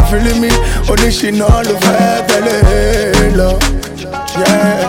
feeling me, oníṣìná ló fẹ́ tẹ̀lé lọ. Yeah.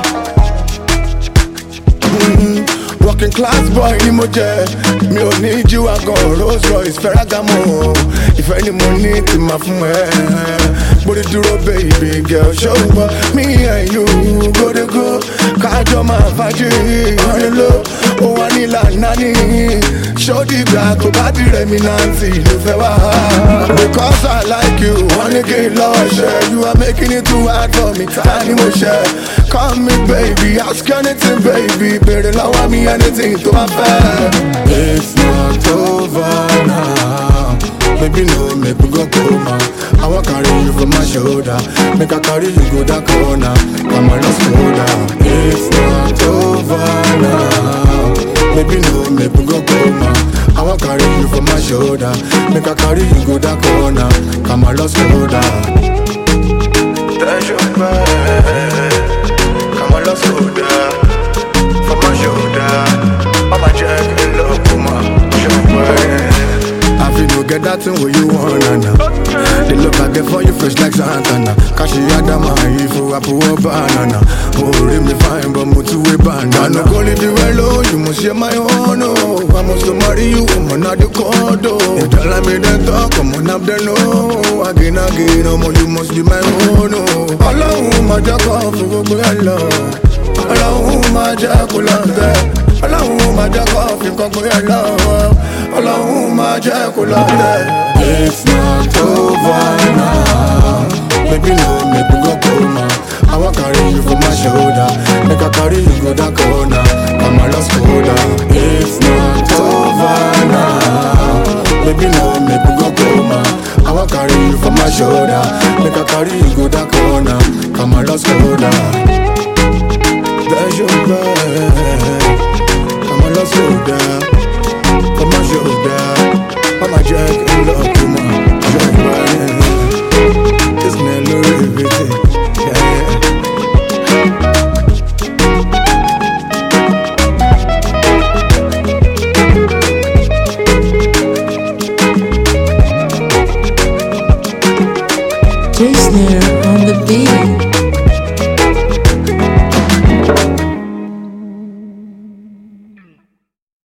Working class boy ni mo jẹ́, mi ò ní G-Wagon, Rolls Royce, Ferragamo. Ìfẹ́ ni mo ní tí máa fún ẹ. Bóde dúró baby girl, show up. Me and you go to go. Kájọ máa fàájì ọ̀rẹ́ ló. Ó wà ní lànà ní. Ṣódì ìgbà tó bá di rẹ̀mínàntì ló fẹ́ wá. Because I like you, wọ́n ní kí n lọ ṣe. You are making it too hard for me, ta ni mo ṣe? Call me baby, ask anything baby. Bèrè lọ́wọ́ mi anything tó bá fẹ́. It's not over now. Baby no, make me go coma. I wan carry you for my shoulder. Make I carry you go that corner. Come on, let's go down. It's not over now. Baby no, make me go coma. I wan carry you for my shoulder. Make I carry you go that corner. Come on, let's go down. That's your bed. Come on, let's go down. For my shoulder. I'm a jack and love, woman. Your bed. I feel you get that thing where you want, now. They look like they for you fresh like Santana. Kashi Adama, if you a poor banana. Oh, really me fine, but mo two way bandana. Go leave you alone, you must share my own. Oh, I must marry you, woman, not the condo. You tell me the talk, come on up there, no. Again, no, you must be my own. Oh, Allahumma jacob, Allahumma jaculante. Allahumma jacob, Allahumma jaculante. It's not over now. Baby no, make me go coma. I wan carry you for my shoulder. Make I carry you go that corner. Come on, let's go down. It's not over now. Baby no, make me go coma. I wan carry you for my shoulder. Make I carry you go that corner. Come on, let's go down. That's your bed. Come on, let's go down. For my shoulder. I'm a jack and love to my joy. This man know everything. Yeah. J Snare on the beat.